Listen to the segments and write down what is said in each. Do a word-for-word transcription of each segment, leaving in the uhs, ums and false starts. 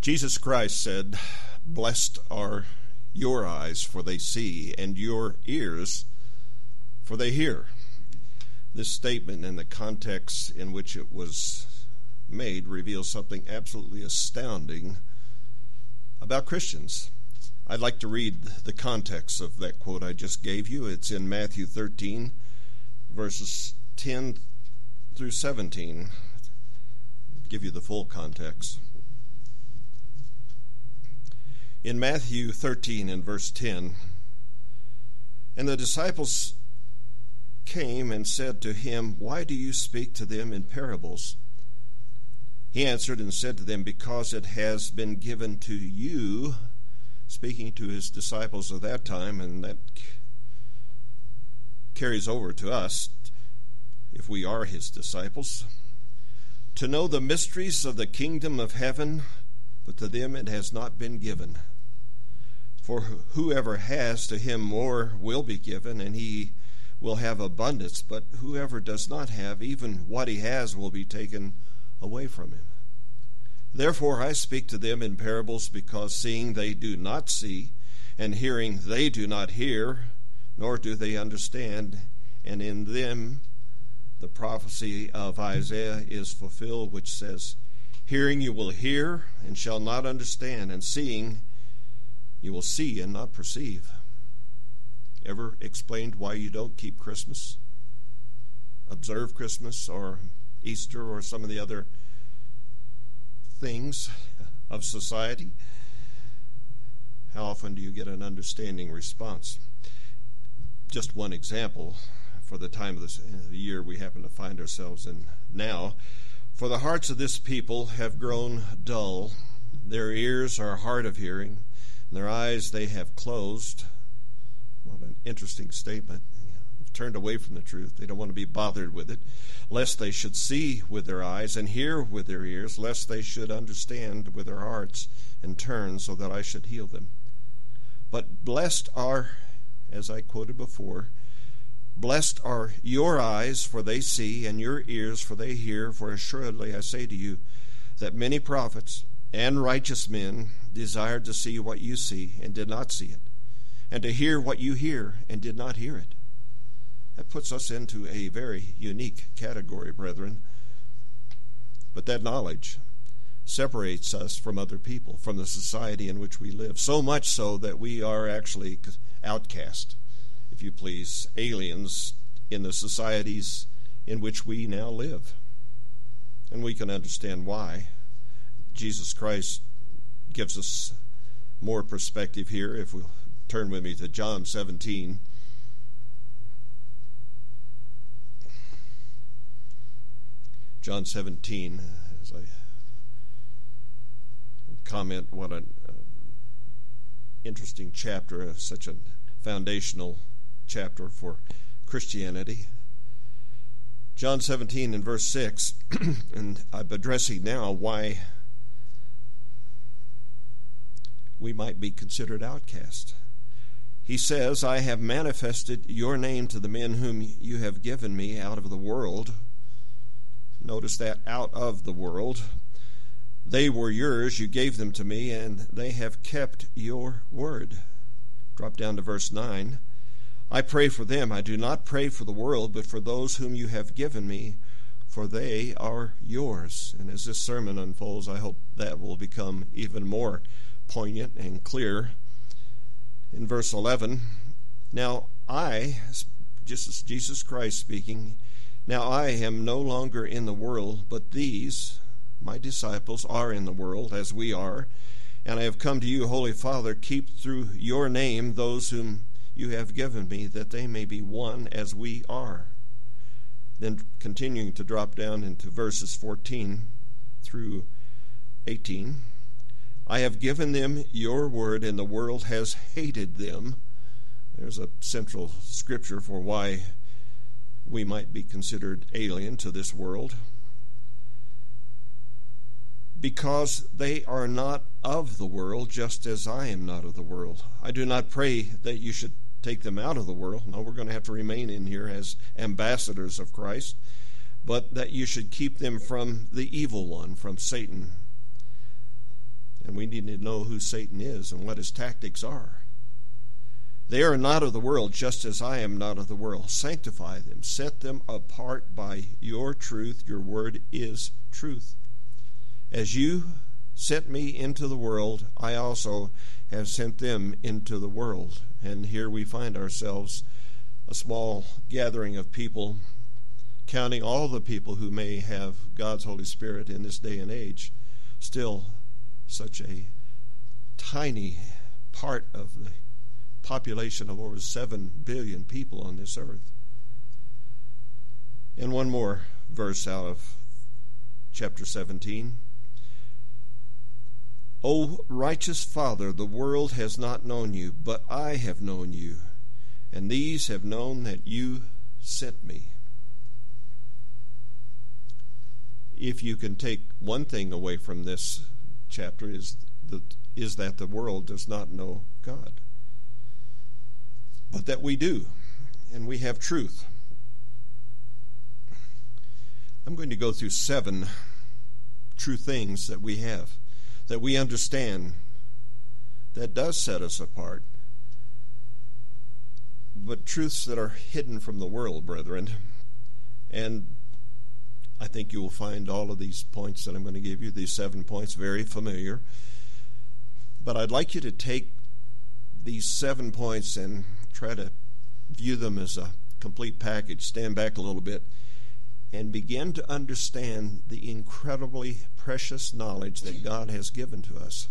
Jesus Christ said, "Blessed are your eyes, for they see, and your ears, for they hear." This statement and the context in which it was made reveals something absolutely astounding about Christians. I'd like to read the context of that quote I just gave you. It's in Matthew thirteen, verses ten through seventeen. I'll give you the full context. In Matthew thirteen and verse ten, "And the disciples came and said to him, 'Why do you speak to them in parables?' He answered and said to them, 'Because it has been given to you,'" speaking to his disciples of that time, and that carries over to us if we are his disciples, "to know the mysteries of the kingdom of heaven, but to them it has not been given. For whoever has, to him more will be given, and he will have abundance. But whoever does not have, even what he has will be taken away from him. Therefore I speak to them in parables, because seeing they do not see, and hearing they do not hear, nor do they understand. And in them the prophecy of Isaiah is fulfilled, which says, 'Hearing you will hear, and shall not understand, and seeing you will see, and not perceive.'" Ever explained why you don't keep Christmas, observe Christmas, or Easter, or some of the other things of society? How often do you get an understanding response? Just one example for the time of this, the year we happen to find ourselves in now. "For the hearts of this people have grown dull. Their ears are hard of hearing, and their eyes they have closed." What an interesting statement. They've turned away from the truth. They don't want to be bothered with it, lest they should see with their eyes and hear with their ears, lest they should understand with their hearts and turn, so that I should heal them. But blessed are, as I quoted before, "Blessed are your eyes, for they see, and your ears, for they hear. For assuredly I say to you, that many prophets and righteous men desired to see what you see, and did not see it, and to hear what you hear, and did not hear it." That puts us into a very unique category, brethren. But that knowledge separates us from other people, from the society in which we live, so much so that we are actually outcast, if you please, aliens in the societies in which we now live. And we can understand why. Jesus Christ gives us more perspective here. If we'll turn with me to John seventeen. John seventeen, as I comment, what an uh, interesting chapter, such a foundational chapter for Christianity. John seventeen and verse six, and I'm addressing now why we might be considered outcast. He says, "I have manifested your name to the men whom you have given me out of the world." Notice that, out of the world. "They were yours, you gave them to me, and they have kept your word." Drop down to verse nine. "I pray for them. I do not pray for the world, but for those whom you have given me, for they are yours." And as this sermon unfolds, I hope that will become even more poignant and clear. In verse eleven, "Now I," just as Jesus Christ speaking, "Now I am no longer in the world, but these, my disciples, are in the world, as we are. And I have come to you, Holy Father, keep through your name those whom you have given me, that they may be one as we are." Then continuing to drop down into verses fourteen through eighteen. "I have given them your word, and the world has hated them." There's a central scripture for why we might be considered alien to this world. "Because they are not of the world, just as I am not of the world. I do not pray that you should take them out of the world." No, we're going to have to remain in here as ambassadors of Christ. "But that you should keep them from the evil one," from Satan. And we need to know who Satan is and what his tactics are. They are not of the world, just as I am not of the world. Sanctify them, set them apart by your truth. Your word is truth. As you sent me into the world, I also have sent them into the world. And here we find ourselves, a small gathering of people, counting all the people who may have God's Holy Spirit in this day and age, still such a tiny part of the population of over seven billion people on this earth. And one more verse out of chapter seventeen. O righteous Father, the world has not known you, but I have known you, and these have known that you sent me. If you can take one thing away from this chapter, is that, is that the world does not know God. But that we do, and we have truth. I'm going to go through seven true things that we have, that we understand, that does set us apart. But truths that are hidden from the world, brethren. And I think you will find all of these points that I'm going to give you, these seven points, very familiar. But I'd like you to take these seven points and try to view them as a complete package. Stand back a little bit and begin to understand the incredibly precious knowledge that God has given to us.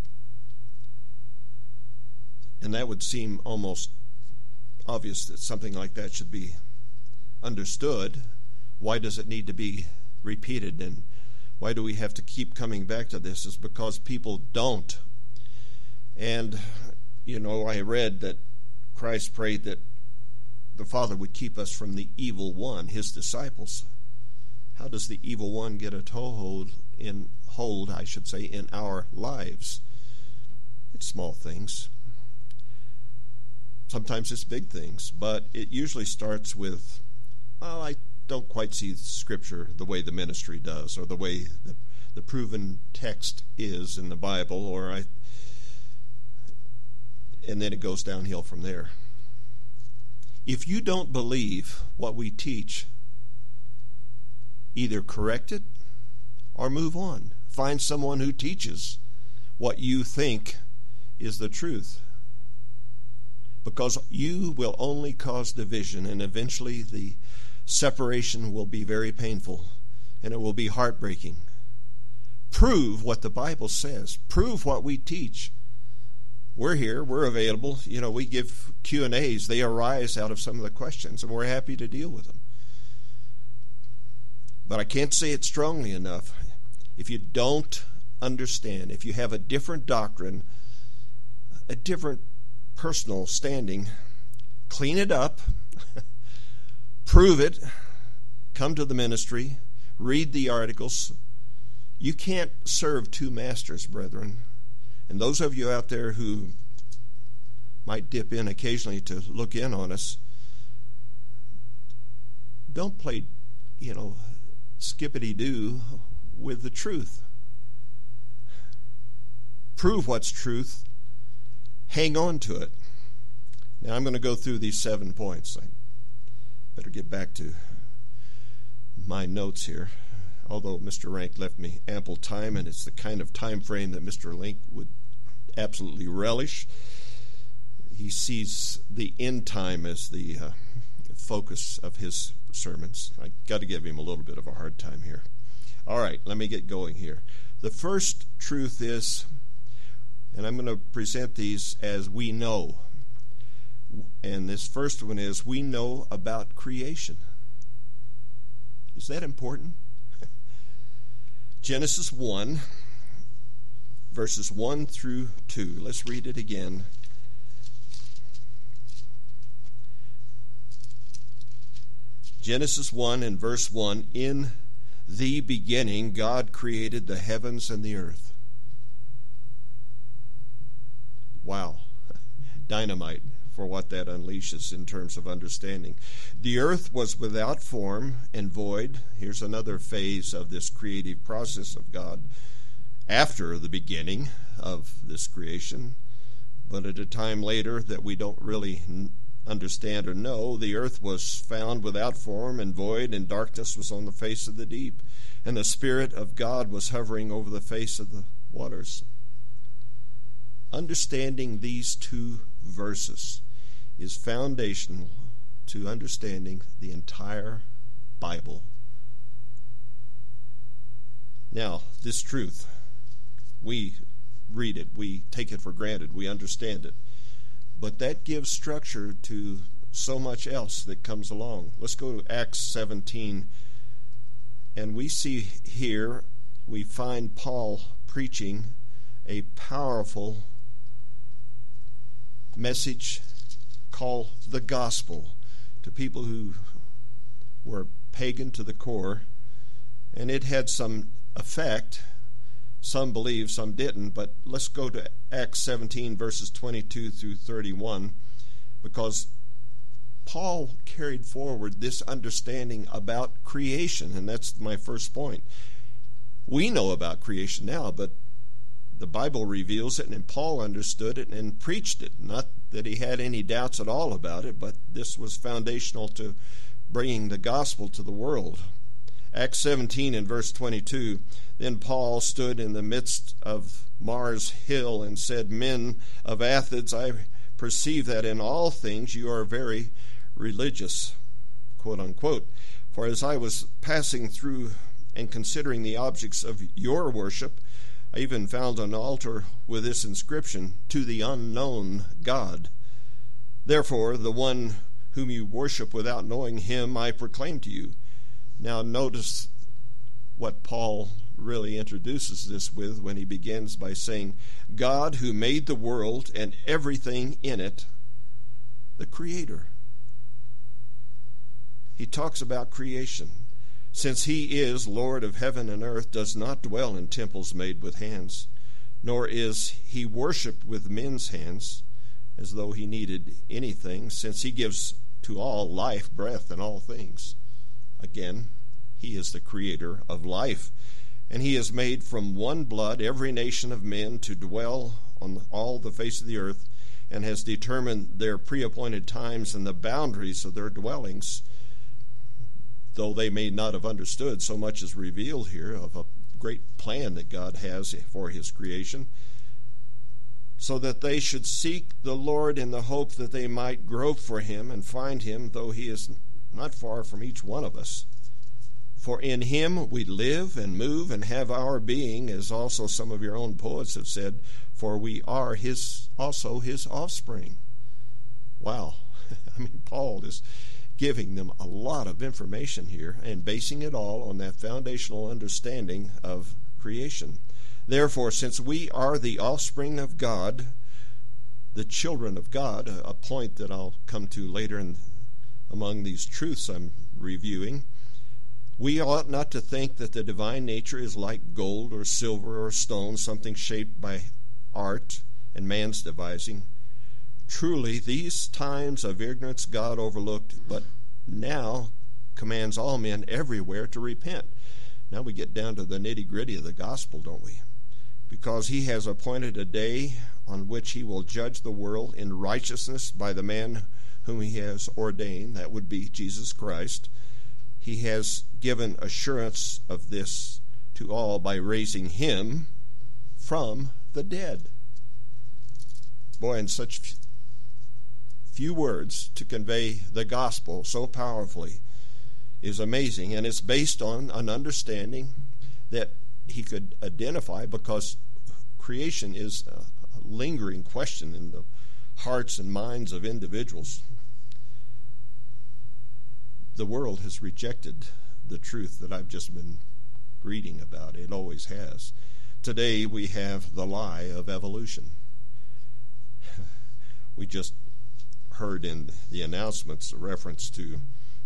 And that would seem almost obvious that something like that should be understood. Why does it need to be repeated, and why do we have to keep coming back to this? Is because people don't. And, you know, I read that Christ prayed that the Father would keep us from the evil one, his disciples. How does the evil one get a toehold in hold, I should say, in our lives? It's small things. Sometimes it's big things, but it usually starts with, well, I don't quite see Scripture the way the ministry does, or the way the, the proven text is in the Bible, or I, and then it goes downhill from there. If you don't believe what we teach, either correct it or move on. Find someone who teaches what you think is the truth. Because you will only cause division, and eventually the separation will be very painful, and it will be heartbreaking. Prove what the Bible says. Prove what we teach. We're here. We're available. You know, we give Q and A's. They arise out of some of the questions, and we're happy to deal with them. But I can't say it strongly enough. If you don't understand, if you have a different doctrine, a different personal standing, clean it up, prove it, come to the ministry, read the articles. You can't serve two masters, brethren. And those of you out there who might dip in occasionally to look in on us, don't play, you know, skippity-doo with the truth. Prove what's truth. Hang on to it. Now I'm going to go through these seven points. I better get back to my notes here. Although Mister Rank left me ample time, and it's the kind of time frame that Mister Link would absolutely relish. He sees the end time as the uh, focus of his sermons. I got to give him a little bit of a hard time here. All right, let me get going here. The first truth is, and I'm going to present these as we know. And this first one is, we know about creation. Is that important? Genesis one, verses one through two. Let's read it again. Genesis one and verse one, in the beginning God created the heavens and the earth. Wow. Dynamite for what that unleashes in terms of understanding. The earth was without form and void. Here's another phase of this creative process of God. after the beginning of this creation, but at a time later that we don't really understand or know, the earth was found without form and void, and darkness was on the face of the deep, and the Spirit of God was hovering over the face of the waters. Understanding these two verses is foundational to understanding the entire Bible. Now, this truth, we read it, we take it for granted, we understand it. But that gives structure to so much else that comes along. Let's go to Acts seventeen. And we see here, we find Paul preaching a powerful message called the gospel to people who were pagan to the core. And it had some effect. Some believe, some didn't, but let's go to Acts seventeen, verses twenty-two through thirty-one, because Paul carried forward this understanding about creation, and that's my first point. We know about creation now, but the Bible reveals it, and Paul understood it and preached it. Not that he had any doubts at all about it, but this was foundational to bringing the gospel to the world. Acts seventeen and verse twenty-two, then Paul stood in the midst of Mars Hill and said, Men of Athens, I perceive that in all things you are very religious, quote unquote. For as I was passing through and considering the objects of your worship, I even found an altar with this inscription, To the unknown God. Therefore, the one whom you worship without knowing him, I proclaim to you. Now notice what Paul really introduces this with when he begins by saying, God who made the world and everything in it, the Creator. He talks about creation. Since he is Lord of heaven and earth, does not dwell in temples made with hands, nor is he worshipped with men's hands, as though he needed anything, since he gives to all life, breath, and all things. Again, he is the creator of life, and he has made from one blood every nation of men to dwell on all the face of the earth, and has determined their pre-appointed times and the boundaries of their dwellings, though they may not have understood, so much is revealed here of a great plan that God has for his creation, so that they should seek the Lord in the hope that they might grope for him and find him, though he is not far from each one of us. For in him we live and move and have our being, as also some of your own poets have said, for we are his also his offspring. Wow. I mean, Paul is giving them a lot of information here and basing it all on that foundational understanding of creation. Therefore, since we are the offspring of God, the children of God, a point that I'll come to later in among these truths I'm reviewing, we ought not to think that the divine nature is like gold or silver or stone, something shaped by art and man's devising. Truly, these times of ignorance God overlooked, but now commands all men everywhere to repent. Now we get down to the nitty-gritty of the gospel, don't we? Because he has appointed a day on which he will judge the world in righteousness by the man whom he has ordained, that would be Jesus Christ. He has given assurance of this to all by raising him from the dead. Boy, in such few words to convey the gospel so powerfully is amazing, and it's based on an understanding that he could identify, because creation is a lingering question in the hearts and minds of individuals. The world has rejected the truth that I've just been reading about. It always has. Today we have the lie of evolution. We just heard in the announcements a reference to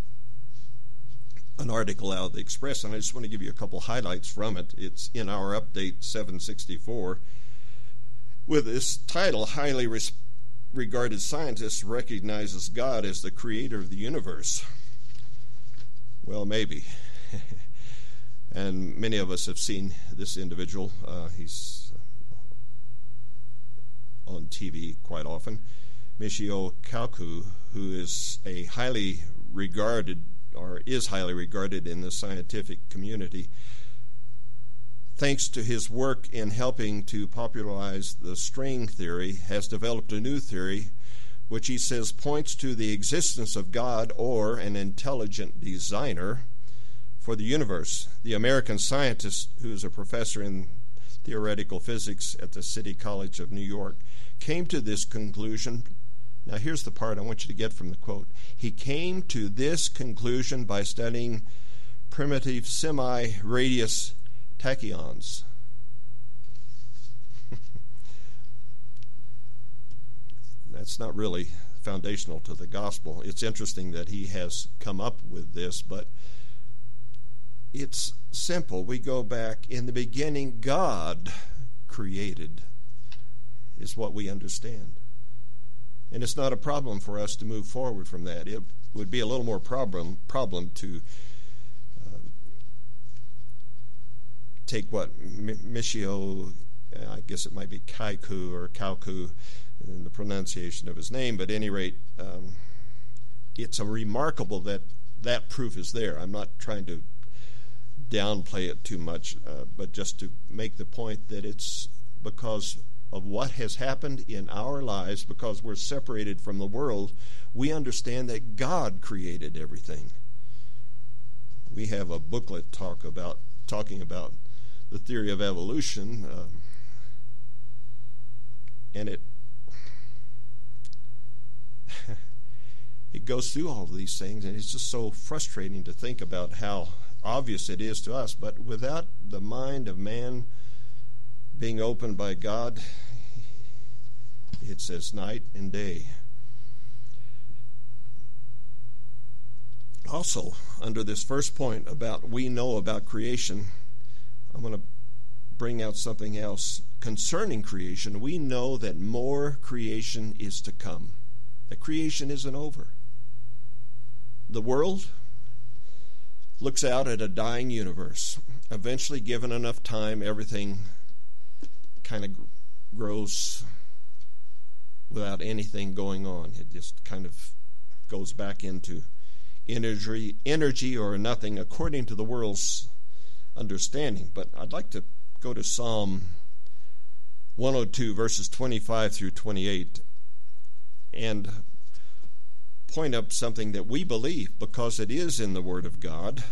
an article out of the Express, and I just want to give you a couple highlights from it. It's in our update seven sixty-four with this title, Highly Res- Regarded Scientists Recognizes God as the Creator of the Universe. Well, maybe. And many of us have seen this individual. Uh, he's on T V quite often. Michio Kaku, who is a highly regarded, or is highly regarded in the scientific community, thanks to his work in helping to popularize the string theory, has developed a new theory which he says points to the existence of God or an intelligent designer for the universe. The American scientist, who is a professor in theoretical physics at the City College of New York, came to this conclusion. Now here's the part I want you to get from the quote. He came to this conclusion by studying primitive semi-radius tachyons. That's not really foundational to the gospel. It's interesting that he has come up with this, but it's simple. We go back, in the beginning, God created, is what we understand. And it's not a problem for us to move forward from that. It would be a little more problem problem to uh, take what M- Michio, I guess it might be Kaiku or Kauku, in the pronunciation of his name, but at any rate, um, it's a remarkable that that proof is there. I'm not trying to downplay it too much, uh, but just to make the point that it's because of what has happened in our lives, because we're separated from the world, we understand that God created everything. We have a booklet talk about talking about the theory of evolution, um, and it it goes through all of these things, and it's just so frustrating to think about how obvious it is to us. But without the mind of man being opened by God, it's as night and day. Also, under this first point about we know about creation, I'm going to bring out something else. Concerning creation, we know that more creation is to come. That creation isn't over. The world looks out at a dying universe. Eventually, given enough time, everything kind of grows without anything going on. It just kind of goes back into energy, energy or nothing, according to the world's understanding. But I'd like to go to Psalm one oh two, verses twenty-five through twenty-eight, and point up something that we believe because it is in the Word of God.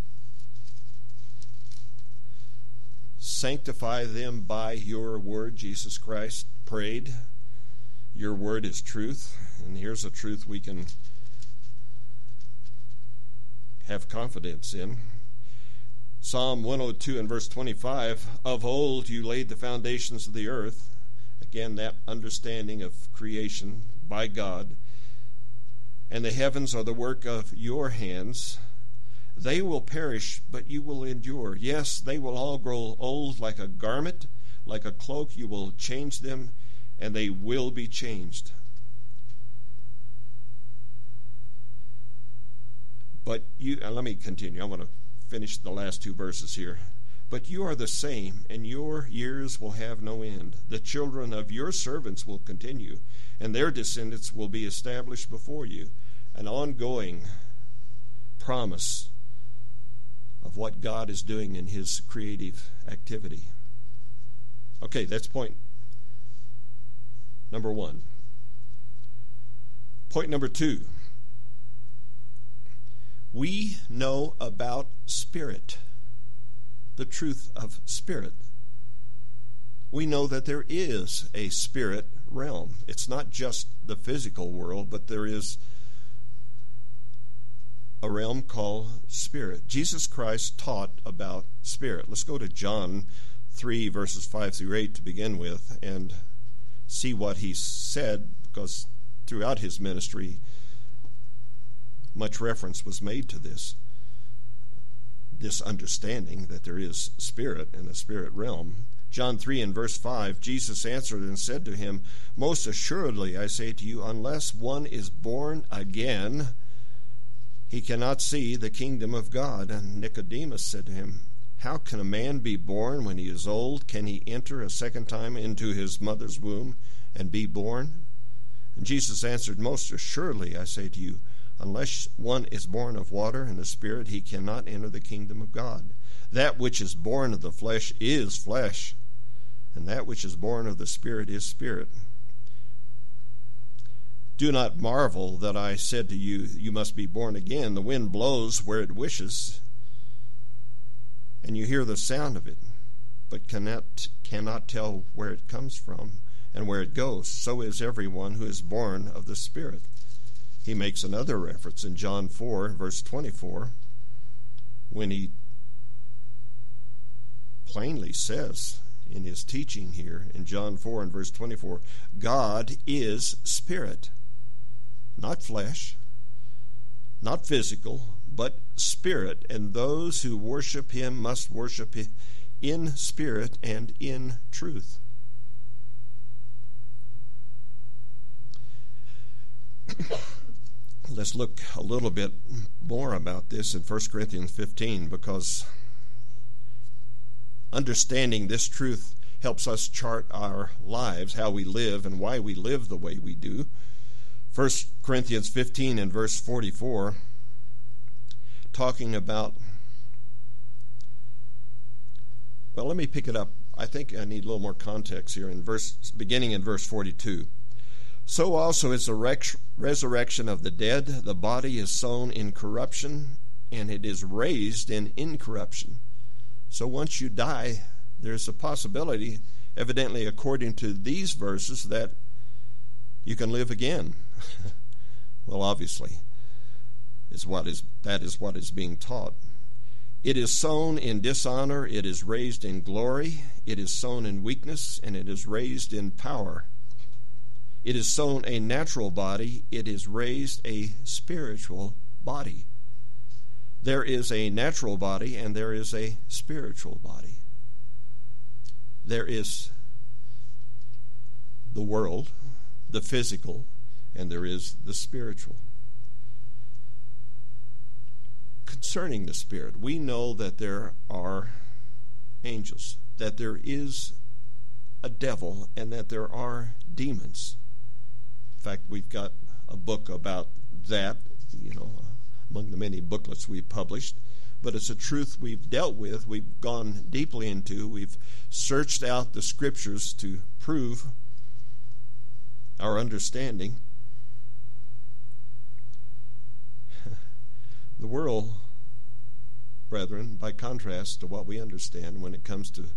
Sanctify them by your word, Jesus Christ prayed. Your word is truth, and here's a truth we can have confidence in. Psalm one oh two and verse twenty-five, of old you laid the foundations of the earth. Again, that understanding of creation by God. And the heavens are the work of your hands. They will perish, but you will endure. Yes, they will all grow old like a garment, like a cloak. You will change them, and they will be changed. But you, and let me continue. I want to finish the last two verses here. But you are the same, and your years will have no end. The children of your servants will continue, and their descendants will be established before you. An ongoing promise of what God is doing in his creative activity. Okay, that's point number one. Point number two. We know about spirit, the truth of spirit. We know that there is a spirit realm. It's not just the physical world, but there is a realm called spirit. Jesus Christ taught about spirit. Let's go to John three, verses five through eight to begin with and see what he said, because throughout his ministry, much reference was made to this, this understanding that there is spirit in the spirit realm. John three and verse five, Jesus answered and said to him, most assuredly I say to you, unless one is born again, he cannot see the kingdom of God. And Nicodemus said to him, How can a man be born when he is old? Can he enter a second time into his mother's womb and be born? And Jesus answered, Most assuredly, I say to you, unless one is born of water and the Spirit, he cannot enter the kingdom of God. That which is born of the flesh is flesh, and that which is born of the Spirit is spirit. Do not marvel that I said to you, you must be born again. The wind blows where it wishes, and you hear the sound of it, but cannot, cannot tell where it comes from and where it goes. So is everyone who is born of the Spirit. He makes another reference in John four, verse twenty-four, when he plainly says in his teaching here in John four and verse twenty-four, God is spirit, not flesh, not physical, but spirit, and those who worship him must worship him in spirit and in truth. Let's look a little bit more about this in First Corinthians fifteen, because understanding this truth helps us chart our lives, how we live and why we live the way we do. First Corinthians fifteen and verse forty-four, talking about, well, let me pick it up. I think I need a little more context here. In verse, beginning in verse forty-two. So also is the resurrection of the dead. The body is sown in corruption, and it is raised in incorruption. So once you die, there's a possibility, evidently according to these verses, that you can live again. Well, obviously, is what is that is what is being taught. It is sown in dishonor, it is raised in glory. It is sown in weakness, and it is raised in power. It is sown a natural body, it is raised a spiritual body. There is a natural body and there is a spiritual body. There is the world, the physical, and there is the spiritual. Concerning the spirit, we know that there are angels, that there is a devil, and that there are demons. In fact, we've got a book about that, you know, among the many booklets we've published. But it's a truth we've dealt with, we've gone deeply into, we've searched out the scriptures to prove our understanding. The world, brethren, by contrast to what we understand when it comes to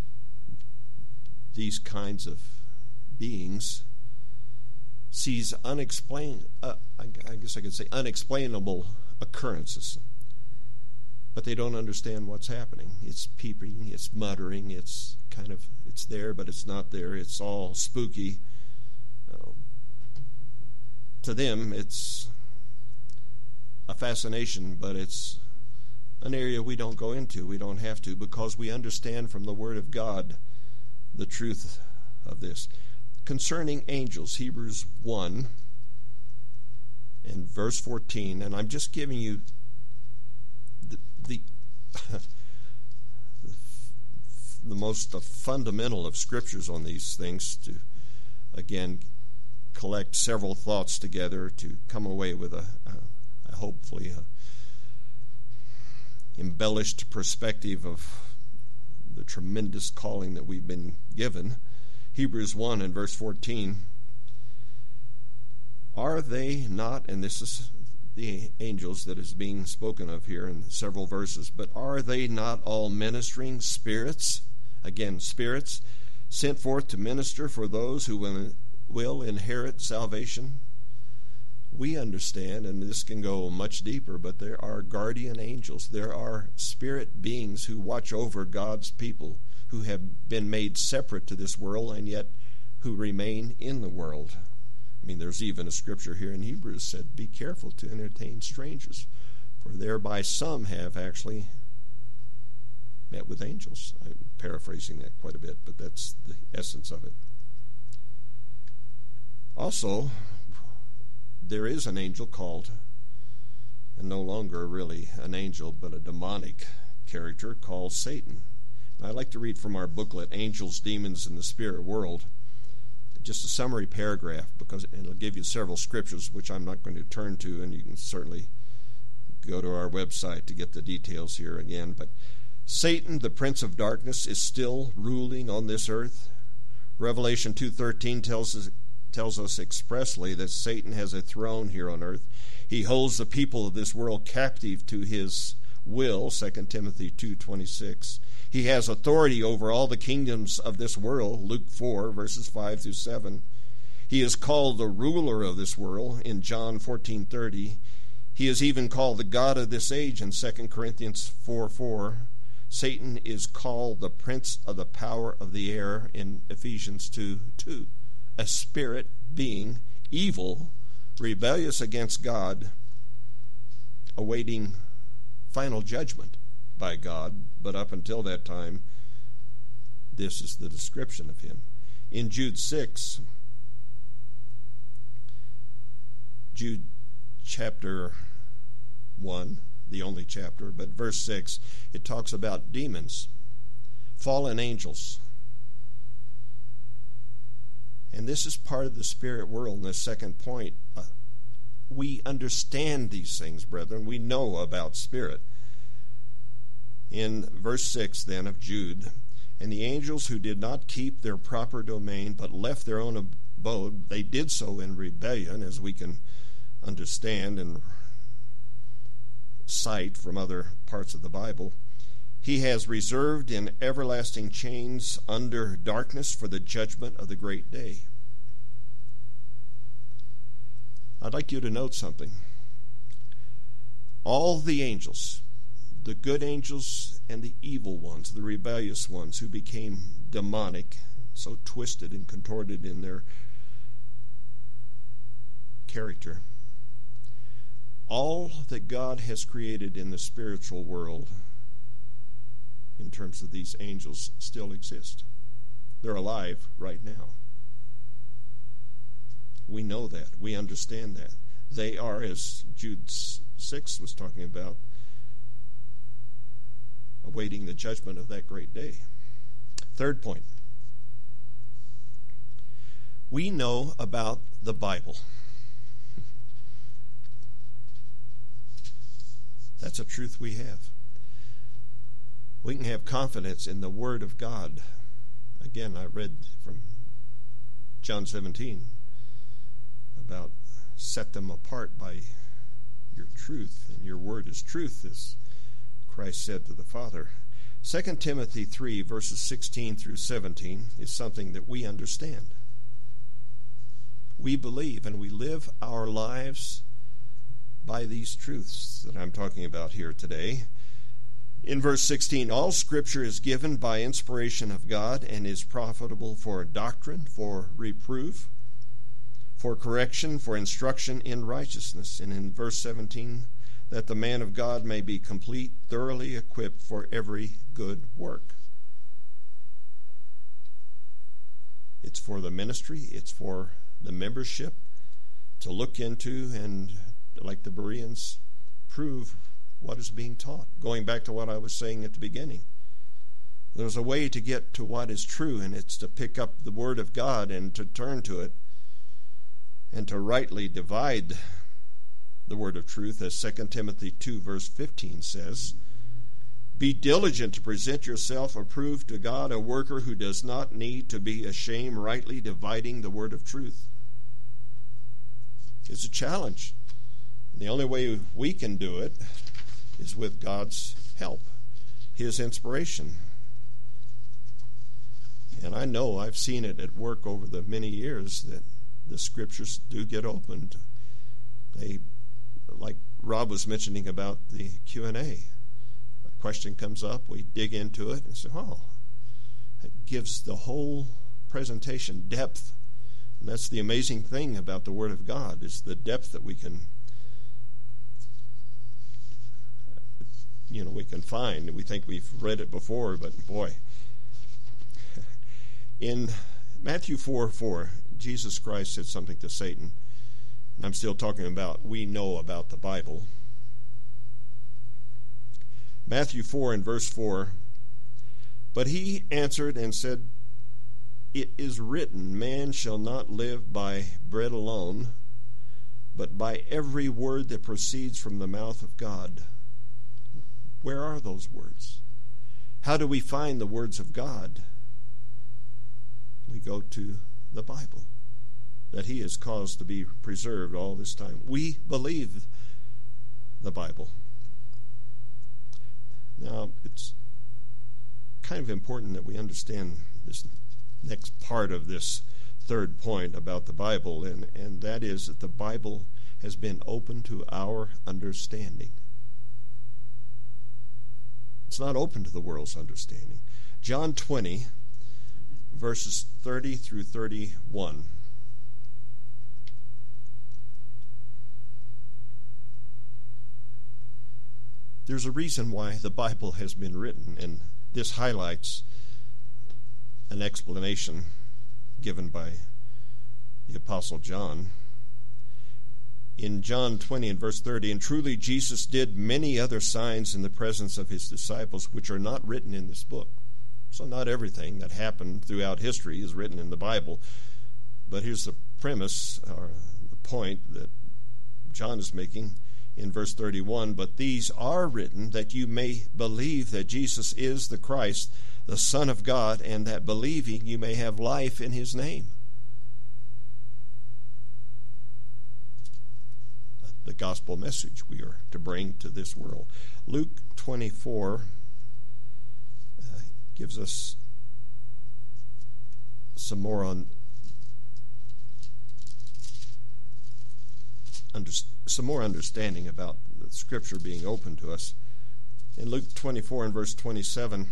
these kinds of beings, sees unexplained, uh, I, I guess I could say unexplainable occurrences. But they don't understand what's happening. It's peeping, it's muttering, it's kind of, it's there, but it's not there. It's all spooky. Uh, to them, it's a fascination, but it's an area we don't go into. We don't have to, because we understand from the Word of God the truth of this. Concerning angels, Hebrews one and verse fourteen, and I'm just giving you the the, the most the fundamental of scriptures on these things, to again collect several thoughts together to come away with a, a, a hopefully a embellished perspective of the tremendous calling that we've been given. Hebrews one and verse fourteen, are they not, and this is the angels that is being spoken of here in several verses, but are they not all ministering spirits, again spirits, sent forth to minister for those who will, will inherit salvation? We understand, and this can go much deeper, but there are guardian angels. There are spirit beings who watch over God's people, who have been made separate to this world and yet who remain in the world. I mean, there's even a scripture here in Hebrews said, be careful to entertain strangers, for thereby some have actually met with angels. I'm paraphrasing that quite a bit, but that's the essence of it. Also, there is an angel called, and no longer really an angel, but a demonic character called Satan. And I'd like to read from our booklet, Angels, Demons, and the Spirit World, just a summary paragraph, because it'll give you several scriptures, which I'm not going to turn to, and you can certainly go to our website to get the details here again. But Satan, the prince of darkness, is still ruling on this earth. Revelation two thirteen tells us, tells us expressly that Satan has a throne here on earth. He holds the people of this world captive to his will, Second Timothy two twenty-six. He has authority over all the kingdoms of this world, Luke four, verses five through seven. He is called the ruler of this world in John fourteen thirty. He is even called the god of this age in Second Corinthians four four. Satan is called the prince of the power of the air in Ephesians two two. A spirit being, evil, rebellious against God, awaiting final judgment by God, but up until that time, this is the description of him. In Jude six, Jude chapter one, the only chapter, but verse six, it talks about demons, fallen angels. And this is part of the spirit world in this second point. Uh, we understand these things, brethren. We know about spirit. In verse six, then, of Jude, and the angels who did not keep their proper domain, but left their own abode, they did so in rebellion, as we can understand and cite from other parts of the Bible. He has reserved in everlasting chains under darkness for the judgment of the great day. I'd like you to note something. All the angels, the good angels and the evil ones, the rebellious ones who became demonic, so twisted and contorted in their character, all that God has created in the spiritual world in terms of these angels still exist. They're alive right now. We know that. We understand that. They are, as Jude six was talking about, awaiting the judgment of that great day. Third point. We know about the Bible. That's a truth we have. We can have confidence in the Word of God. Again, I read from John seventeen about set them apart by your truth, and your word is truth, as Christ said to the Father. Second Timothy three, verses sixteen through seventeen is something that we understand. We believe and we live our lives by these truths that I'm talking about here today. In verse sixteen, all Scripture is given by inspiration of God and is profitable for doctrine, for reproof, for correction, for instruction in righteousness. And in verse seventeen, that the man of God may be complete, thoroughly equipped for every good work. It's for the ministry, it's for the membership to look into and, like the Bereans, prove what is being taught. Going back to what I was saying at the beginning, there's a way to get to what is true, and it's to pick up the Word of God and to turn to it and to rightly divide the word of truth, as Second Timothy two, verse fifteen says. Be diligent to present yourself approved to God, a worker who does not need to be ashamed, rightly dividing the word of truth. It's a challenge. And the only way we can do it is with God's help, His inspiration. And I know I've seen it at work over the many years that the Scriptures do get opened. They, like Rob was mentioning about the Q and A, a question comes up, we dig into it and say, oh, it gives the whole presentation depth. And that's the amazing thing about the Word of God, is the depth that we can you know we can find. We think we've read it before, but boy. In Matthew four four, Jesus Christ said something to Satan. And I'm still talking about, we know about the Bible. Matthew four and verse four, but he answered and said, it is written, man shall not live by bread alone, but by every word that proceeds from the mouth of God. Where are those words? How do we find the words of God? We go to the Bible that he has caused to be preserved all this time. We believe the Bible. Now, it's kind of important that we understand this next part of this third point about the Bible, and, and that is that the Bible has been open to our understanding. It's not open to the world's understanding. John twenty, verses thirty through thirty-one. There's a reason why the Bible has been written, and this highlights an explanation given by the Apostle John. In John twenty and verse thirty, and truly Jesus did many other signs in the presence of his disciples, which are not written in this book. So not everything that happened throughout history is written in the Bible. But here's the premise, or the point that John is making in verse thirty-one, but these are written that you may believe that Jesus is the Christ, the Son of God, and that believing you may have life in his name. The gospel message we are to bring to this world. Luke twenty-four uh, gives us some more on under, some more understanding about the Scripture being open to us. In Luke twenty-four and verse twenty-seven,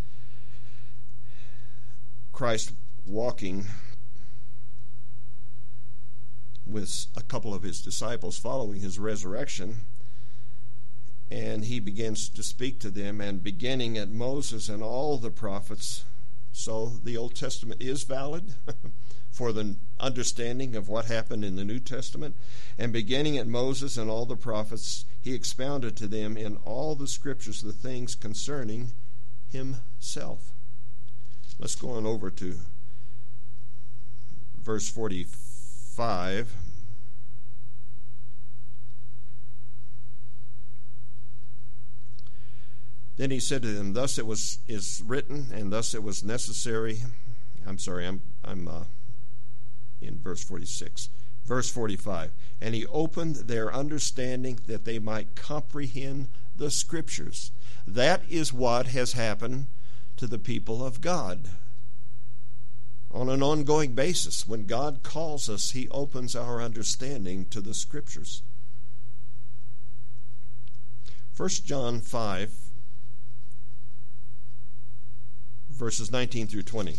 Christ walking with a couple of his disciples following his resurrection, and he begins to speak to them, and beginning at Moses and all the prophets. So the Old Testament is valid for the understanding of what happened in the New Testament, and beginning at Moses and all the prophets, he expounded to them in all the scriptures the things concerning himself. Let's go on over to verse forty-five. Then he said to them, thus it was is written, and thus it was necessary. I'm sorry, I'm I'm uh, in verse forty-six. Verse forty-five. And he opened their understanding that they might comprehend the Scriptures. That is what has happened to the people of God. On an ongoing basis, when God calls us, he opens our understanding to the Scriptures. First John five, verses nineteen through twenty.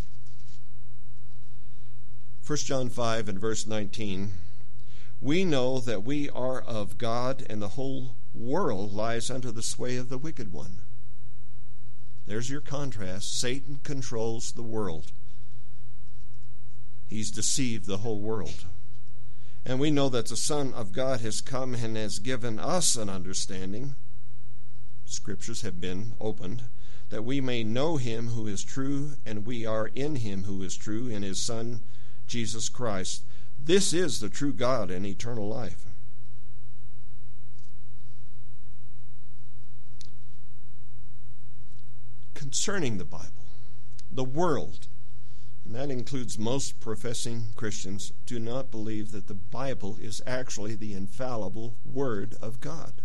First John five and verse nineteen. We know that we are of God, and the whole world lies under the sway of the wicked one. There's your contrast. Satan controls the world. He's deceived the whole world. And we know that the Son of God has come and has given us an understanding. Scriptures have been opened, that we may know him who is true, and we are in him who is true, in his Son, Jesus Christ. This is the true God and eternal life. Concerning the Bible, the world, and that includes most professing Christians, do not believe that the Bible is actually the infallible Word of God.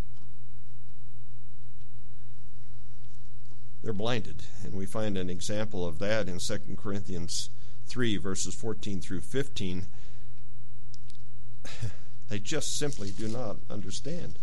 They're blinded, and we find an example of that in Second Corinthians three, verses fourteen through fifteen. They just simply do not understand.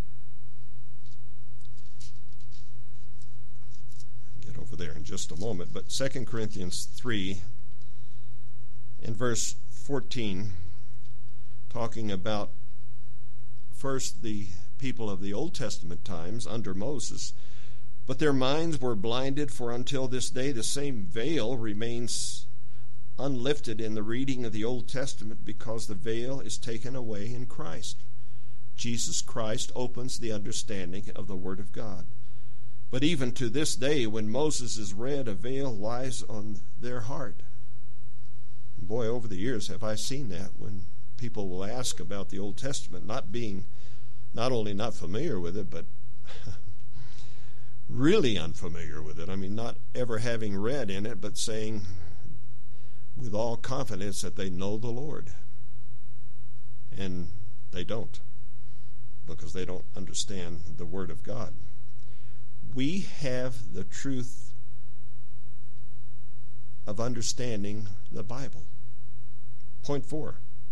I'll get over there in just a moment, but Second Corinthians three, in verse fourteen, talking about first the people of the Old Testament times under Moses. But their minds were blinded, for until this day the same veil remains unlifted in the reading of the Old Testament, because the veil is taken away in Christ. Jesus Christ opens the understanding of the Word of God. But even to this day, when Moses is read, a veil lies on their heart. And boy, over the years have I seen that when people will ask about the Old Testament, not being not only not familiar with it, but really unfamiliar with it. I mean, not ever having read in it, but saying with all confidence that they know the Lord. And they don't, because they don't understand the Word of God. We have the truth of understanding the Bible. Point four.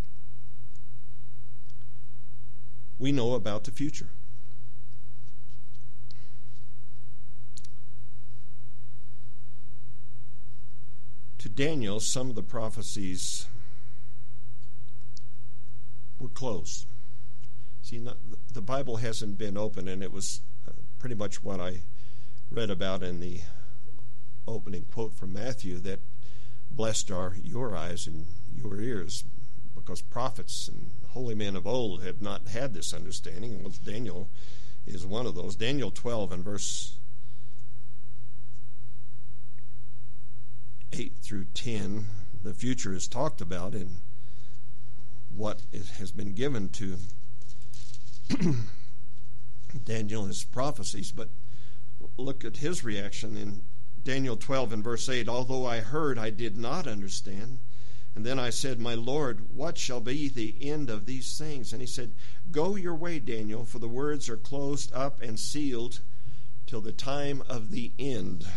We know about the future. To Daniel, some of the prophecies were closed. See, not, the Bible hasn't been open, and it was uh, pretty much what I read about in the opening quote from Matthew, that blessed are your eyes and your ears, because prophets and holy men of old have not had this understanding. Well, Daniel is one of those. Daniel twelve and verse eight through ten, the future is talked about in what it has been given to Daniel and his prophecies. But look at his reaction in Daniel twelve and verse eight. Although I heard, I did not understand. And then I said, my Lord, what shall be the end of these things? And he said, go your way, Daniel, for the words are closed up and sealed till the time of the end.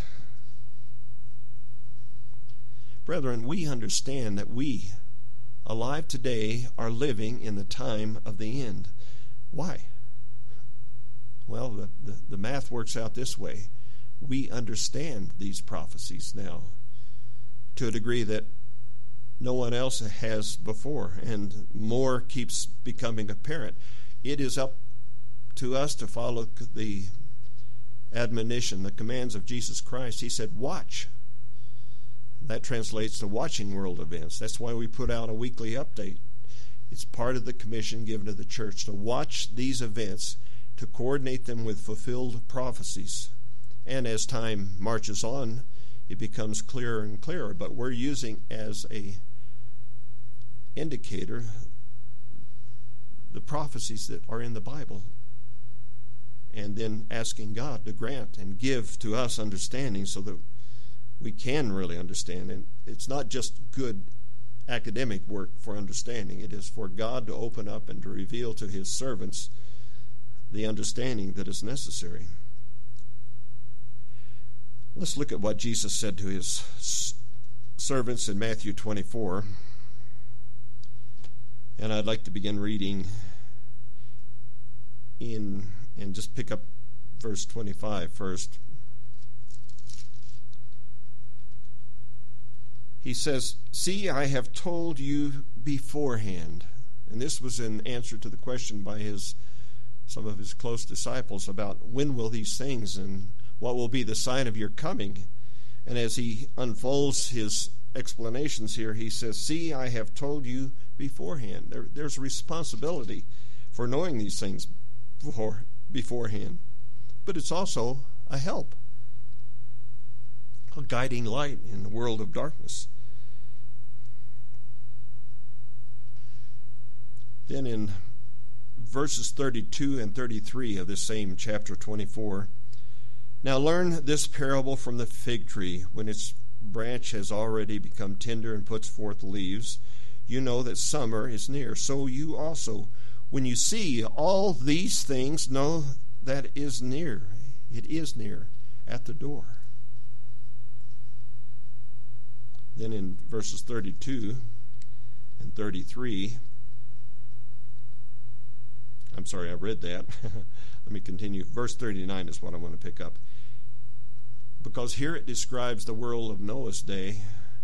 Brethren, we understand that we, alive today, are living in the time of the end. Why? Well, the, the, the math works out this way. We understand these prophecies now to a degree that no one else has before, and more keeps becoming apparent. It is up to us to follow the admonition, the commands of Jesus Christ. He said, watch. That translates to watching world events. That's why we put out a weekly update. It's part of the commission given to the church to watch these events, to coordinate them with fulfilled prophecies. And as time marches on, it becomes clearer and clearer. But we're using as a indicator the prophecies that are in the Bible, and then asking God to grant and give to us understanding so that we can really understand. And it's not just good academic work for understanding. It is for God to open up and to reveal to his servants the understanding that is necessary. Let's look at what Jesus said to his servants in Matthew twenty-four. And I'd like to begin reading in, and just pick up verse twenty-five first. He says, see, I have told you beforehand. And this was in answer to the question by his some of his close disciples about when will these things and what will be the sign of your coming. And as he unfolds his explanations here, he says, see, I have told you beforehand. There, there's a responsibility for knowing these things before, beforehand. But it's also a help, a guiding light in the world of darkness. Then in verses thirty-two and thirty-three of this same chapter twenty-four, now learn this parable from the fig tree. When its branch has already become tender and puts forth leaves, you know that summer is near. So you also, when you see all these things, know that it is near. It is near at the door. Then in verses thirty-two and thirty-three, I'm sorry, I read that. Let me continue. Verse thirty-nine is what I want to pick up. Because here it describes the world of Noah's day.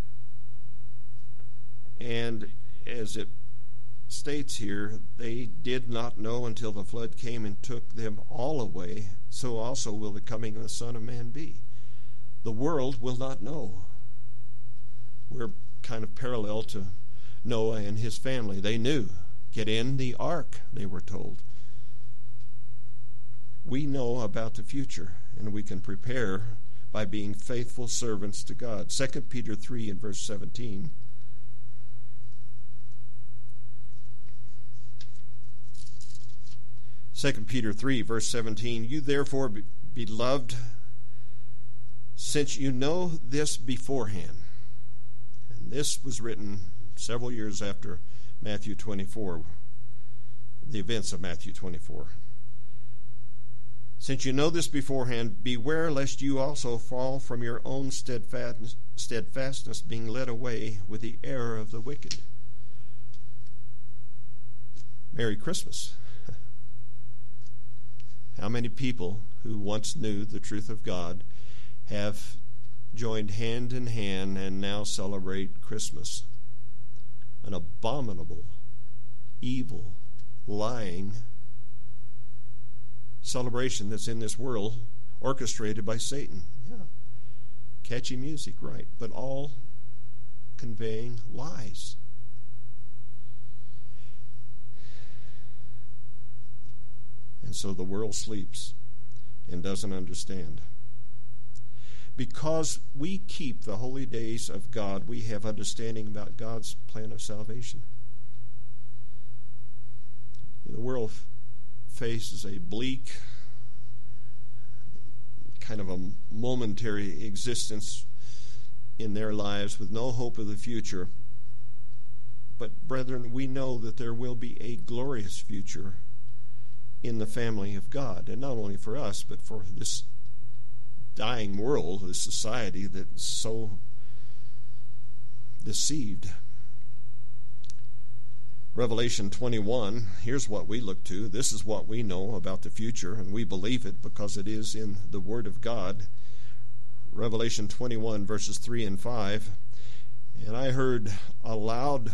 And as it states here, they did not know until the flood came and took them all away. So also will the coming of the Son of Man be. The world will not know. We're kind of parallel to Noah and his family. They knew. Get in the ark, they were told. We know about the future, and we can prepare by being faithful servants to God. Second Peter three and verse seventeen. Second Peter three, verse seventeen, you therefore, be- beloved, since you know this beforehand, and this was written several years after Matthew twenty-four, the events of Matthew twenty-four. Since you know this beforehand, beware lest you also fall from your own steadfast, steadfastness, being led away with the error of the wicked. Merry Christmas. How many people who once knew the truth of God have joined hand in hand and now celebrate Christmas? An abominable, evil, lying celebration that's in this world, orchestrated by Satan. Yeah, catchy music, right, but all conveying lies. And so the world sleeps and doesn't understand. Because we keep the holy days of God, we have understanding about God's plan of salvation. The world f- faces a bleak, kind of a momentary existence in their lives with no hope of the future. But brethren, we know that there will be a glorious future in the family of God, and not only for us, but for this dying world, this society that's so deceived. Revelation twenty-one, here's what we look to. This is what we know about the future, and we believe it because it is in the Word of God. Revelation twenty-one, verses three and five. And I heard a loud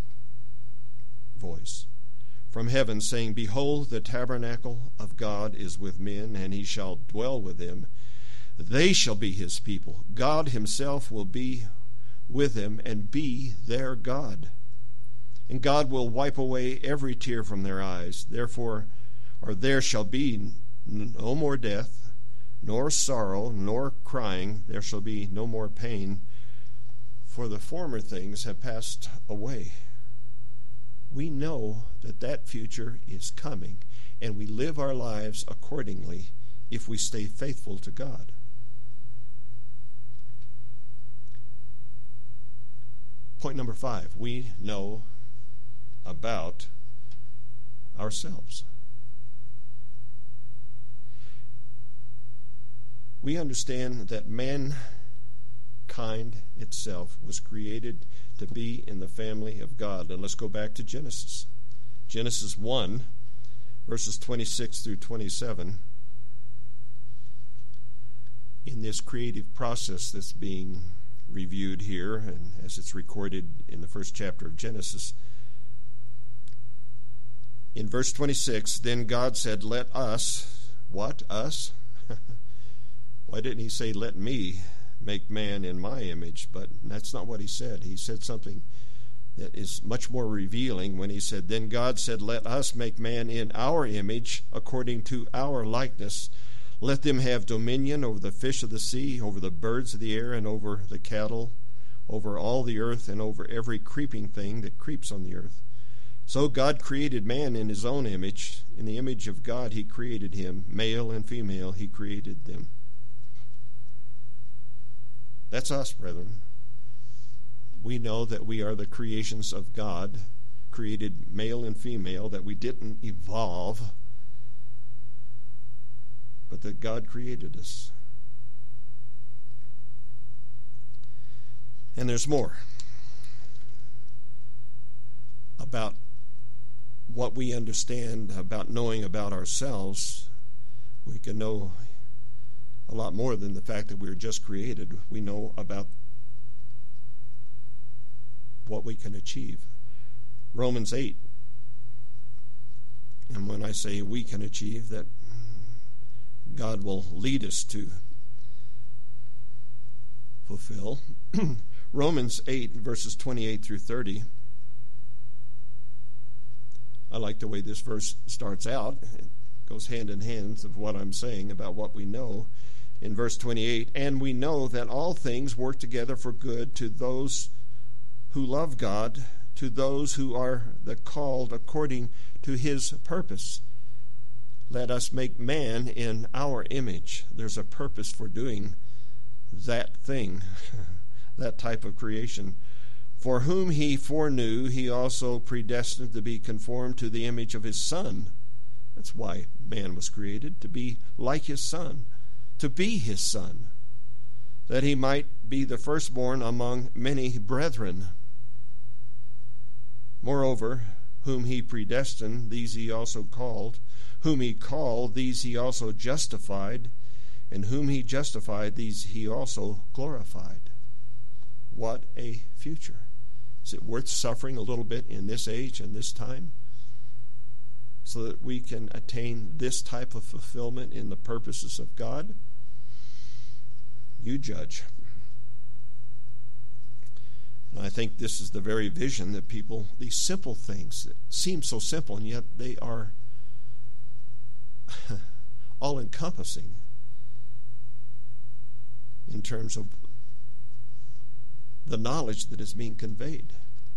voice from heaven saying, behold, the tabernacle of God is with men, and he shall dwell with them. They shall be his people. God himself will be with them and be their God. And God will wipe away every tear from their eyes. Therefore, or there shall be no more death, nor sorrow, nor crying. There shall be no more pain, for the former things have passed away. We know that that future is coming, and we live our lives accordingly if we stay faithful to God. Point number five, we know about ourselves. We understand that mankind itself was created to be in the family of God. And let's go back to Genesis. Genesis one, verses twenty-six through twenty-seven. In this creative process that's being reviewed here, and as it's recorded in the first chapter of Genesis, in verse twenty-six, then God said, let us, what, us? Why didn't he say, let me make man in my image? But that's not what he said. He said something that is much more revealing when he said, then God said, let us make man in our image, according to our likeness. Let them have dominion over the fish of the sea, over the birds of the air, and over the cattle, over all the earth, and over every creeping thing that creeps on the earth. So God created man in his own image. In the image of God he created him. Male and female he created them. That's us, brethren. We know that we are the creations of God, created male and female, that we didn't evolve, but that God created us. And there's more about what we understand about knowing about ourselves. We can know a lot more than the fact that we were just created. We know about what we can achieve. Romans eight. And when I say we can achieve, that God will lead us to fulfill. Romans eight, verses twenty-eight through thirty. I like the way this verse starts out. goes hand in hand with what I'm saying about what we know. In verse twenty-eight, and we know that all things work together for good to those who love God, to those who are the called according to his purpose. Let us make man in our image. There's a purpose for doing that thing, that type of creation. For whom he foreknew, he also predestined to be conformed to the image of his Son. That's why man was created, to be like his Son, to be his son, that he might be the firstborn among many brethren. Moreover, whom he predestined, these he also called. Whom he called, these he also justified. And whom he justified, these he also glorified. What a future. Is it worth suffering a little bit in this age and this time, so that we can attain this type of fulfillment in the purposes of God? You judge. And I think this is the very vision that people, these simple things that seem so simple, and yet they are all-encompassing in terms of the knowledge that is being conveyed.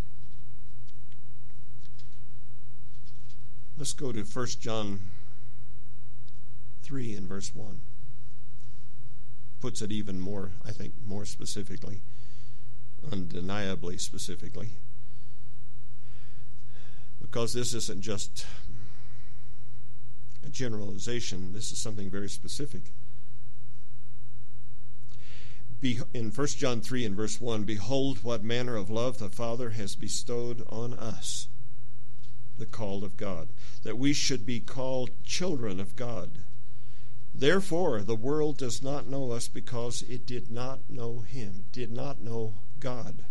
Let's go to First John three and verse one. Puts it even more, I think, more specifically, undeniably specifically. Because this isn't just a generalization, this is something very specific. Be, in First John three and verse one, behold what manner of love the Father has bestowed on us, the called of God, that we should be called children of God. Therefore, the world does not know us because it did not know him, did not know God.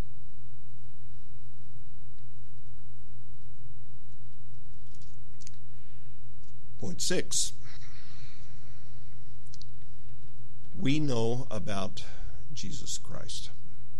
Point six. We know about Jesus Christ.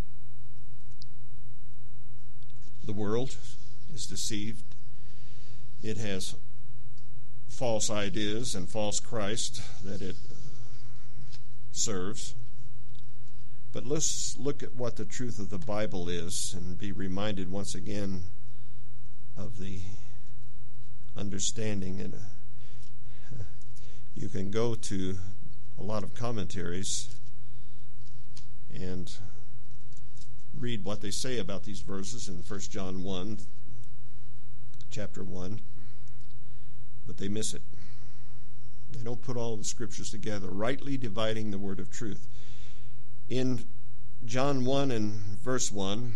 The world is deceived. It has false ideas and false Christ that it serves. But let's look at what the truth of the Bible is and be reminded once again of the understanding. And uh, you can go to a lot of commentaries and read what they say about these verses in First John one, chapter one. But they miss it. They don't put all the scriptures together, rightly dividing the word of truth. In John one and verse one,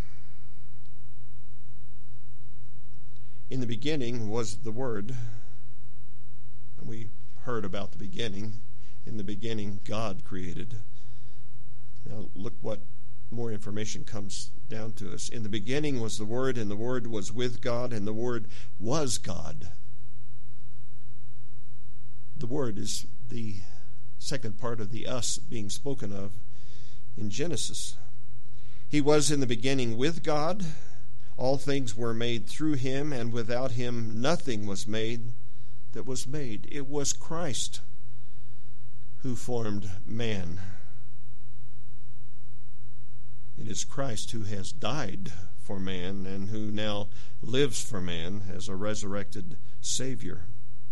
in the beginning was the Word. And we heard about the beginning. In the beginning, God created. Now look what more information comes down to us. In the beginning was the Word, and the Word was with God, and the Word was God. The Word is the second part of the us being spoken of in Genesis. He was in the beginning with God. All things were made through him, and without him nothing was made that was made. It was Christ who formed man. It is Christ who has died for man and who now lives for man as a resurrected Savior.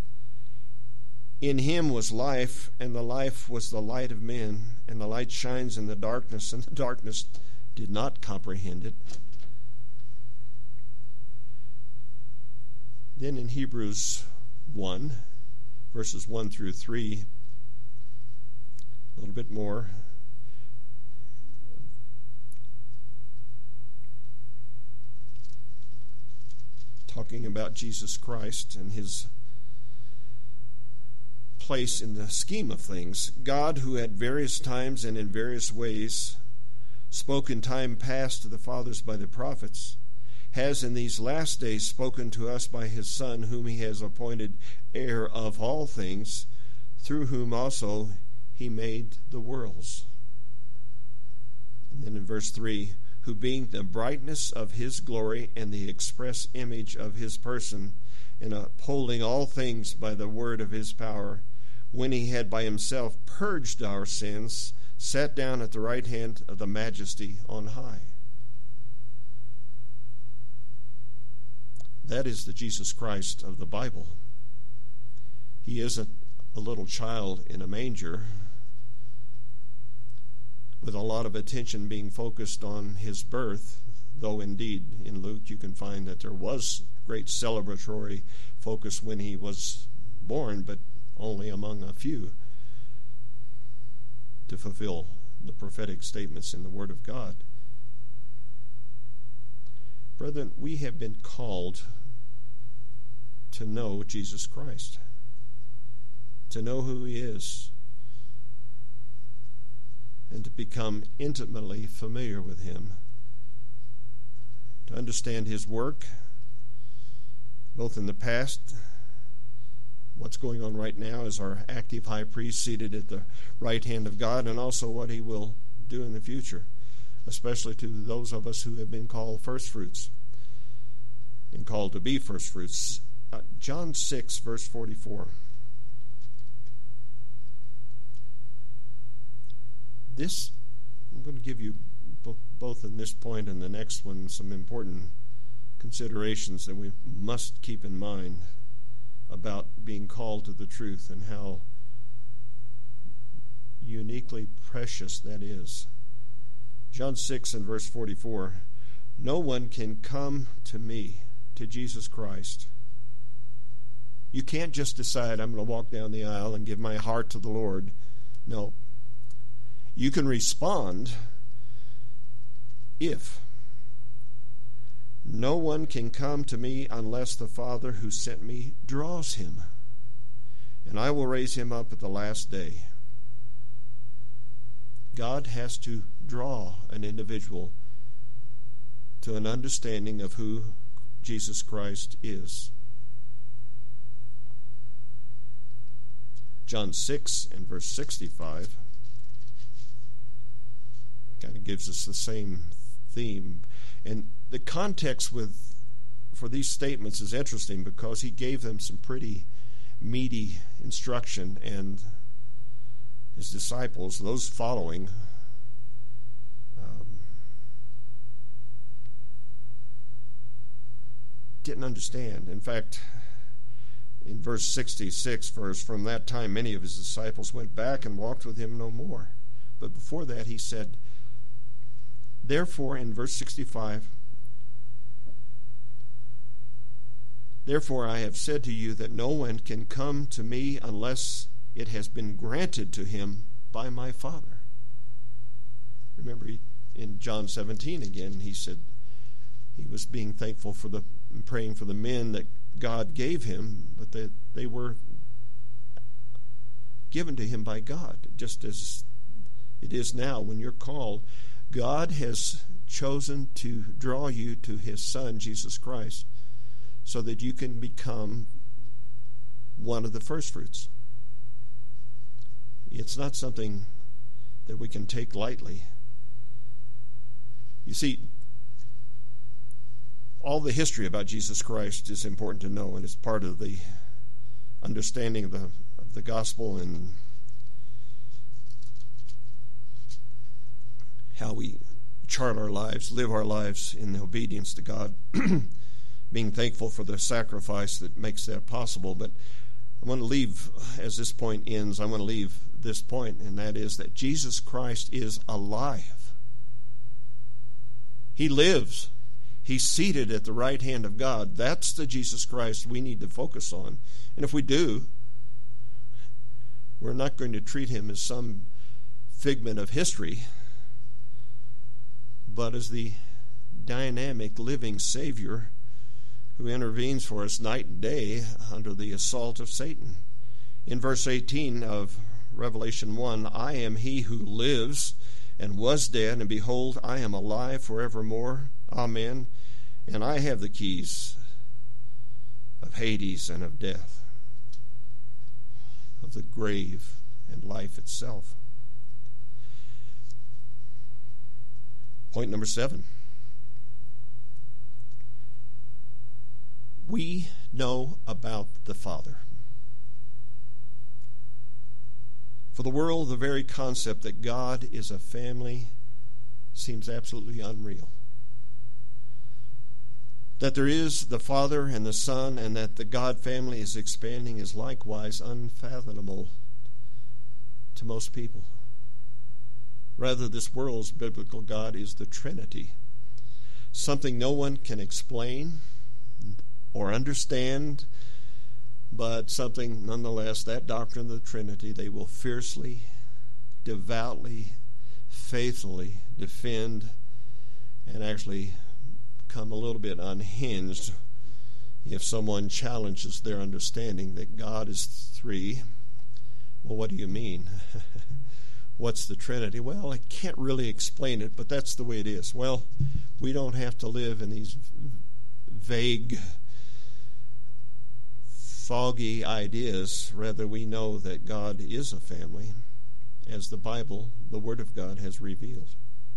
In him was life, and the life was the light of men, and the light shines in the darkness, and the darkness did not comprehend it. Then in Hebrews one, verses one through three, a little bit more. Talking about Jesus Christ and his place in the scheme of things. God, who at various times and in various ways spoke in time past to the fathers by the prophets, has in these last days spoken to us by his Son, whom he has appointed heir of all things, through whom also he made the worlds. And then in verse three, who being the brightness of his glory and the express image of his person, and upholding all things by the word of his power, when he had by himself purged our sins, sat down at the right hand of the majesty on high. That is the Jesus Christ of the Bible. He isn't a little child in a manger with a lot of attention being focused on his birth, though indeed in Luke you can find that there was great celebratory focus when he was born, but only among a few, to fulfill the prophetic statements in the Word of God. Brethren, we have been called to know Jesus Christ, to know who he is, and to become intimately familiar with him, to understand his work, both in the past, what's going on right now as our active high priest seated at the right hand of God, and also what he will do in the future, especially to those of us who have been called first fruits and called to be first fruits. Uh, John six, verse forty-four. This, I'm going to give you bo- both in this point and the next one some important considerations that we must keep in mind about being called to the truth and how uniquely precious that is. John six and verse forty-four, no one can come to me, to Jesus Christ. You can't just decide, I'm going to walk down the aisle and give my heart to the Lord. No. You can respond if no one can come to me unless the Father who sent me draws him, and I will raise him up at the last day. God has to draw an individual to an understanding of who Jesus Christ is. John six and verse sixty-five kind of gives us the same theme. And the context with for these statements is interesting because he gave them some pretty meaty instruction, and his disciples, those following, um, didn't understand. In fact, in verse sixty-six, verse, from that time many of his disciples went back and walked with him no more. But before that he said, therefore, in verse sixty-five, therefore I have said to you that no one can come to me unless it has been granted to him by my Father. Remember, he, in John seventeen again, he said he was being thankful for the, praying for the men that God gave him, but that they were given to him by God, just as it is now when you're called. God has chosen to draw you to his Son, Jesus Christ, so that you can become one of the first fruits. It's not something that we can take lightly. You see, all the history about Jesus Christ is important to know, and it's part of the understanding of the, of the gospel and how we chart our lives, live our lives in obedience to God, being thankful for the sacrifice that makes that possible. But I want to leave, as this point ends, I want to leave this point, and that is that Jesus Christ is alive. He lives. He's seated at the right hand of God. That's the Jesus Christ we need to focus on. And if we do, we're not going to treat him as some figment of history, but as the dynamic, living Savior who intervenes for us night and day under the assault of Satan. In verse eighteen of Revelation one, I am he who lives and was dead, and behold, I am alive forevermore. Amen. And I have the keys of Hades and of death, of the grave and life itself. Point number seven. We know about the Father. For the world, the very concept that God is a family seems absolutely unreal. That there is the Father and the Son, and that the God family is expanding, is likewise unfathomable to most people. Rather, this world's biblical God is the Trinity, something no one can explain or understand, but something nonetheless, that doctrine of the Trinity, they will fiercely, devoutly, faithfully defend, and actually come a little bit unhinged if someone challenges their understanding that God is three. Well, what do you mean? What's the Trinity? Well, I can't really explain it, but that's the way it is. Well, we don't have to live in these vague, foggy ideas. Rather, we know that God is a family, as the Bible, the Word of God, has revealed.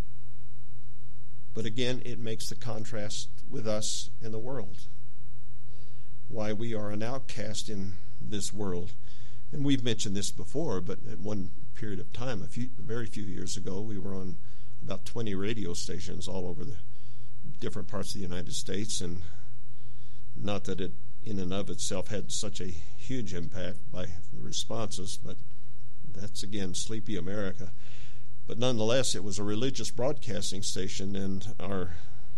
But again, it makes the contrast with us and the world. Why we are an outcast in this world. And we've mentioned this before, but at one period of time, a few, very few years ago, we were on about twenty radio stations all over the different parts of the United States, and not that it in and of itself had such a huge impact by the responses, but that's again Sleepy America. But nonetheless, it was a religious broadcasting station, and our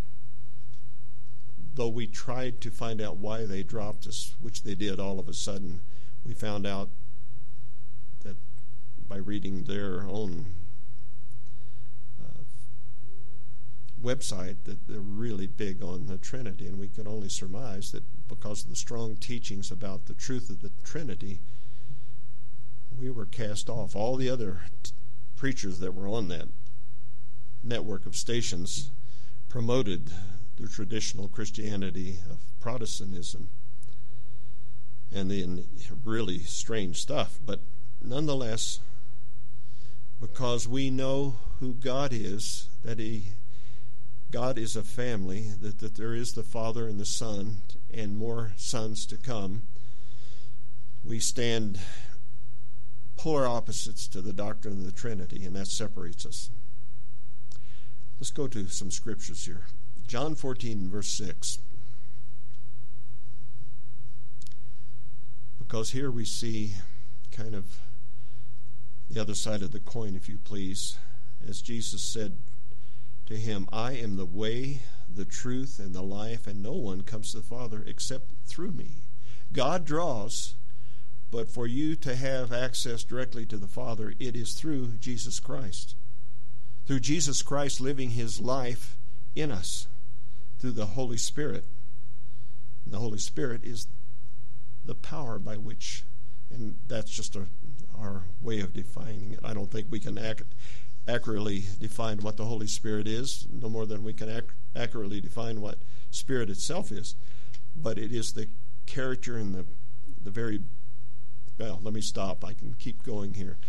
though we tried to find out why they dropped us, which they did all of a sudden, we found out that by reading their own uh, website that they're really big on the Trinity, and we could only surmise that because of the strong teachings about the truth of the Trinity, we were cast off. All the other t- preachers that were on that network of stations promoted the traditional Christianity of Protestantism and then really strange stuff. But nonetheless, because we know who God is, that he God is a family, that, that there is the Father and the Son and more sons to come, we stand polar opposites to the doctrine of the Trinity, and that separates us. Let's go to some scriptures here. John fourteen, verse six. Because here we see kind of the other side of the coin, if you please, as Jesus said to him, I am the way, the truth, and the life, and no one comes to the Father except through me. God draws, but for you to have access directly to the Father, it is through Jesus Christ. Through Jesus Christ living his life in us, through the Holy Spirit. And the Holy Spirit is the power by which, and that's just a, our way of defining it. I don't think we can ac- accurately define what the Holy Spirit is, no more than we can ac- accurately define what Spirit itself is. But it is the character and the the very, well, let me stop. I can keep going here.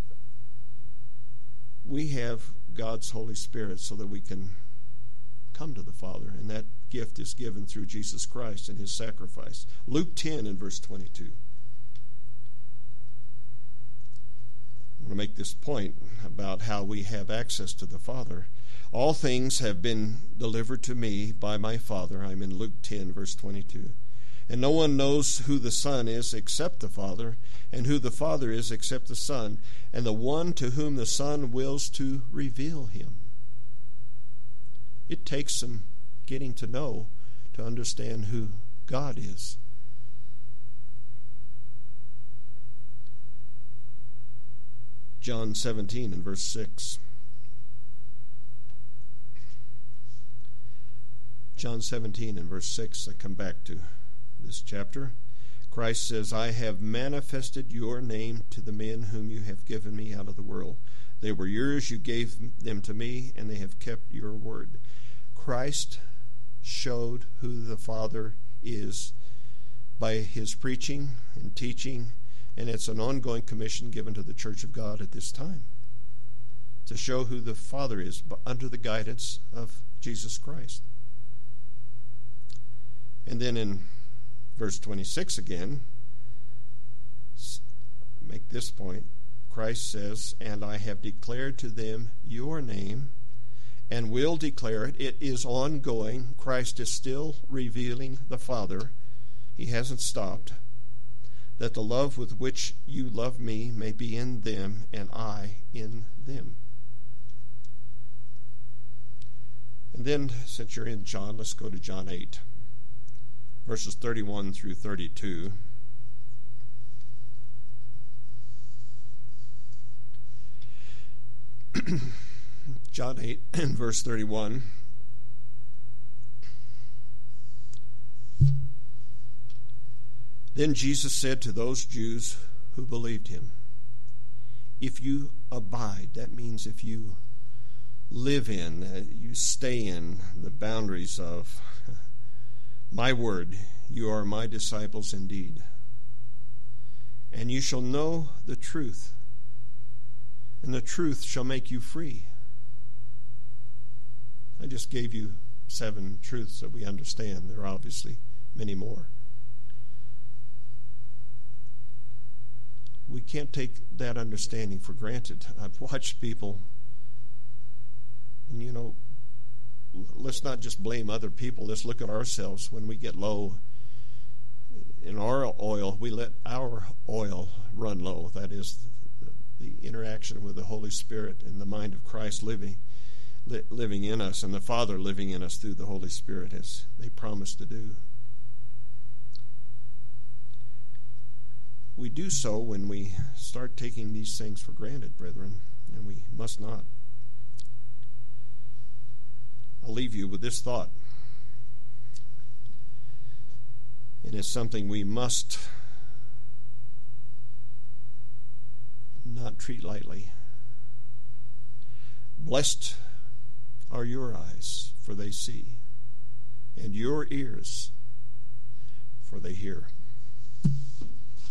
We have God's Holy Spirit so that we can come to the Father, and that gift is given through Jesus Christ and his sacrifice. Luke ten and verse twenty-two. I'm going to make this point about how we have access to the Father. All things have been delivered to me by my Father. I'm in Luke ten, verse twenty-two. And no one knows who the Son is except the Father, and who the Father is except the Son, and the one to whom the Son wills to reveal him. It takes some getting to know to understand who God is. John seventeen and verse six. John seventeen and verse six, I come back to this chapter. Christ says, I have manifested your name to the men whom you have given me out of the world. They were yours, you gave them to me, and they have kept your word. Christ showed who the Father is by his preaching and teaching, and it's an ongoing commission given to the Church of God at this time. to show who the Father is, but under the guidance of Jesus Christ. And then in verse twenty-six again, make this point. Christ says, "And I have declared to them your name, and will declare it." It is ongoing. Christ is still revealing the Father. He hasn't stopped. "That the love with which you love me may be in them, and I in them." And then, since you're in John, let's go to John eight, verses thirty-one through thirty-two. John eight and verse thirty-one. "Then Jesus said to those Jews who believed him, 'If you abide,'" that means if you live in, uh, you stay in the boundaries of my word, "you are my disciples indeed. And you shall know the truth, and the truth shall make you free." I just gave you seven truths that we understand. There are obviously many more. We can't take that understanding for granted. I've watched people, and you know, let's not just blame other people. Let's look at ourselves. When we get low in our oil, we let our oil run low. That is the, the interaction with the Holy Spirit and the mind of Christ living li- living in us, and the Father living in us through the Holy Spirit, as they promised to do. We do so when we start taking these things for granted, brethren, and we must not. I'll leave you with this thought. It is something we must not treat lightly. "Blessed are your eyes, for they see, and your ears, for they hear."